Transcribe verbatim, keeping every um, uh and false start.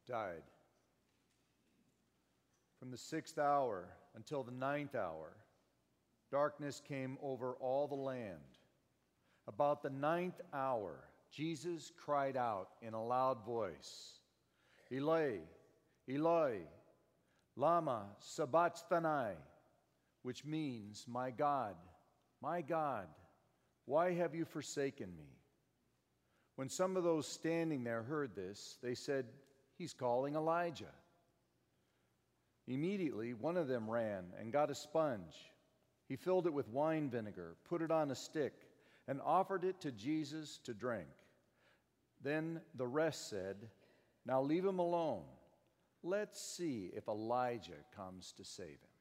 died. From the sixth hour until the ninth hour, darkness came over all the land. About the ninth hour, Jesus cried out in a loud voice, Eloi, Eloi, lama sabachthani, which means, my God, my God, why have you forsaken me? When some of those standing there heard this, they said, he's calling Elijah. Immediately, one of them ran and got a sponge. He filled it with wine vinegar, put it on a stick, and offered it to Jesus to drink. Then the rest said, now leave him alone. Let's see if Elijah comes to save him.